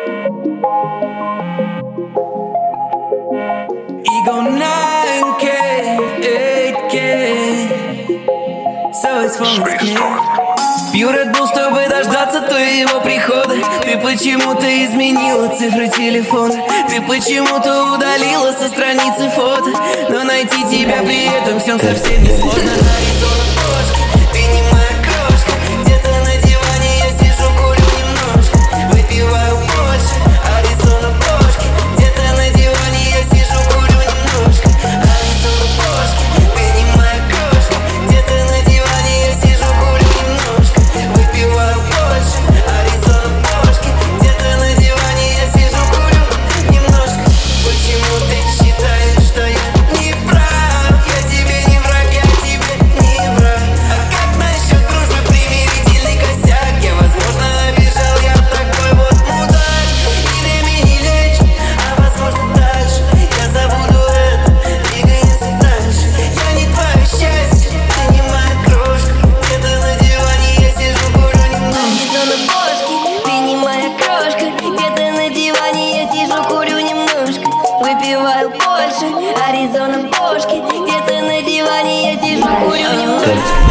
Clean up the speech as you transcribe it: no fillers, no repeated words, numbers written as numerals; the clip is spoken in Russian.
Ego 9K, 8K, so it's from me. Пью Red Bull, чтобы дождаться твоего прихода. Ты почему-то изменила цифры телефона. Ты почему-то удалила со страницы фото. Но найти тебя при этом всем совсем не сложно. Аризона кошка, ты не моя крошка. Где-то на диване я сижу, курю немножко, выпиваю больше. Аризона кошки, где-то на диване я сижу, курю немножко. Аризона кошки, ты не моя крошка. Где-то на диване я сижу, курю немножко, выпиваю больше. Аризона кошки, где-то на диване я сижу, курю немножко. Почему ты считаешь, что я не прав? Я тебе не враг, я тебе не враг. А как насчет дружбы, примирительный косяк? Я, возможно, обижал, я такой вот мудак. И время не лечит, а возможно дальше я забуду это, двигаемся дальше. Я не твое счастье, ты не моя крошка. Где-то на диване я сижу, курю немного. Аризона кошки, ты не моя крошка. Где-то на диване я сижу, курю немножко, выпиваю больше. Аризона кошки, где-то на диване я сижу, курю немножко.